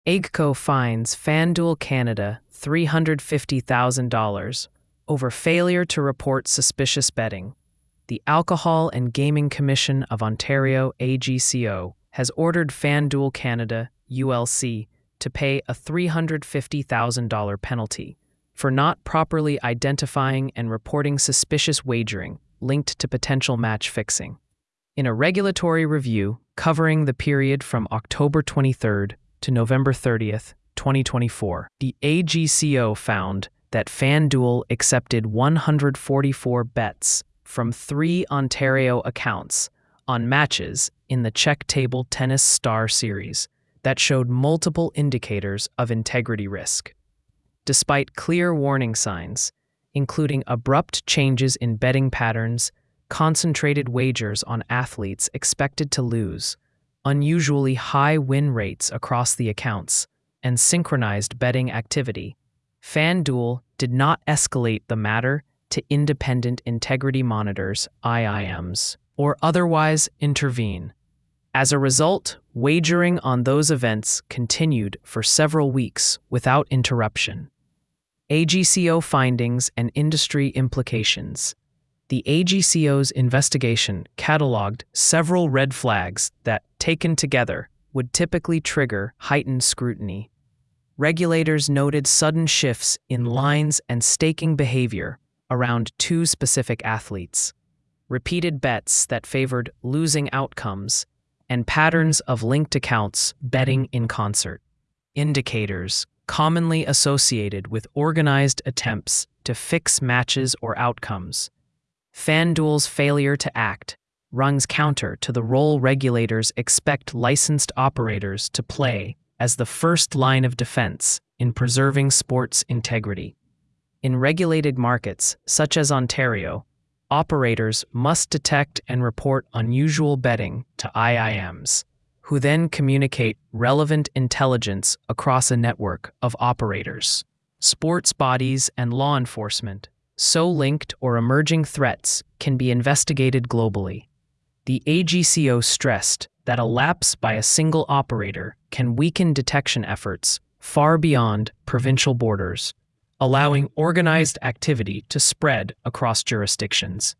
AGCO fines FanDuel Canada $350,000 over failure to report suspicious betting. The Alcohol and Gaming Commission of Ontario, AGCO, has ordered FanDuel Canada, ULC, to pay a $350,000 penalty for not properly identifying and reporting suspicious wagering linked to potential match fixing. In a regulatory review covering the period from October 23rd to November 30th, 2024, the AGCO found that FanDuel accepted 144 bets from 3 Ontario accounts on matches in the Check Table Tennis Star Series that showed multiple indicators of integrity risk. Despite clear warning signs, including abrupt changes in betting patterns, concentrated wagers on athletes expected to lose, unusually high win rates across the accounts, and synchronized betting activity, FanDuel did not escalate the matter to independent integrity monitors, IIMs, or otherwise intervene. As a result, wagering on those events continued for several weeks without interruption. AGCO findings and industry implications. The AGCO's investigation cataloged several red flags that, taken together, would typically trigger heightened scrutiny. Regulators noted sudden shifts in lines and staking behavior around 2 specific athletes, repeated bets that favored losing outcomes, and patterns of linked accounts betting in concert. Indicators commonly associated with organized attempts to fix matches or outcomes. FanDuel's failure to act runs counter to the role regulators expect licensed operators to play as the first line of defense in preserving sports integrity. In regulated markets, such as Ontario, operators must detect and report unusual betting to IIMs, who then communicate relevant intelligence across a network of operators, sports bodies, and law enforcement. So linked or emerging threats can be investigated globally. The AGCO stressed that a lapse by a single operator can weaken detection efforts far beyond provincial borders, allowing organized activity to spread across jurisdictions.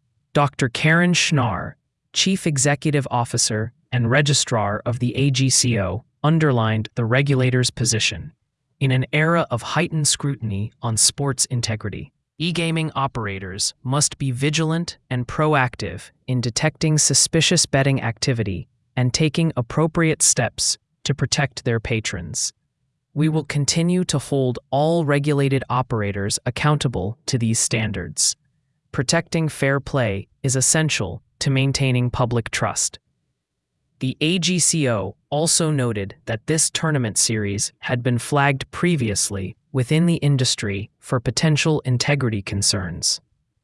Dr. Karen Schnarr, Chief Executive Officer and Registrar of the AGCO, underlined the regulator's position. In an era of heightened scrutiny on sports integrity, e-gaming operators must be vigilant and proactive in detecting suspicious betting activity and taking appropriate steps to protect their patrons. We will continue to hold all regulated operators accountable to these standards. Protecting fair play is essential to maintaining public trust. The AGCO also noted that this tournament series had been flagged previously within the industry for potential integrity concerns,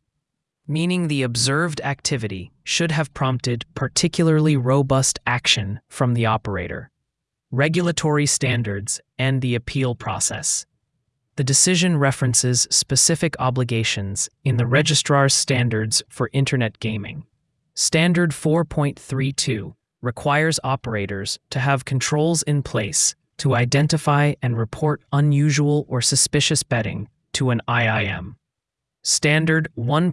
meaning the observed activity should have prompted particularly robust action from the operator. Regulatory standards and the appeal process. The decision references specific obligations in the Registrar's Standards for Internet Gaming. Standard 4.32 requires operators to have controls in place to identify and report unusual or suspicious betting to an IIM. Standard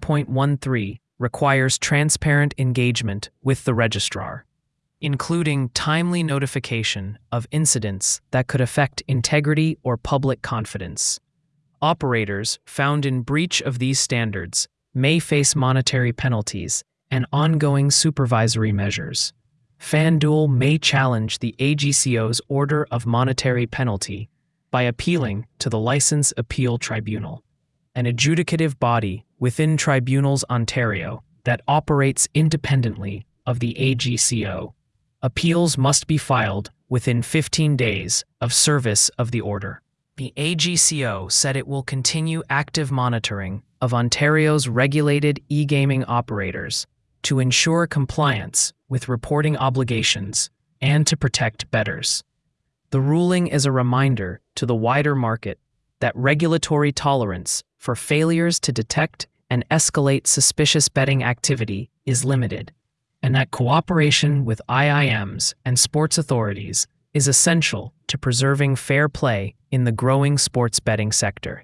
1.13 requires transparent engagement with the registrar, including timely notification of incidents that could affect integrity or public confidence. Operators found in breach of these standards may face monetary penalties and ongoing supervisory measures. FanDuel may challenge the AGCO's order of monetary penalty by appealing to the License Appeal Tribunal, an adjudicative body within Tribunals Ontario that operates independently of the AGCO. Appeals must be filed within 15 days of service of the order. The AGCO said it will continue active monitoring of Ontario's regulated e-gaming operators to ensure compliance with reporting obligations and to protect bettors. The ruling is a reminder to the wider market that regulatory tolerance for failures to detect and escalate suspicious betting activity is limited, and that cooperation with IIMs and sports authorities is essential to preserving fair play in the growing sports betting sector.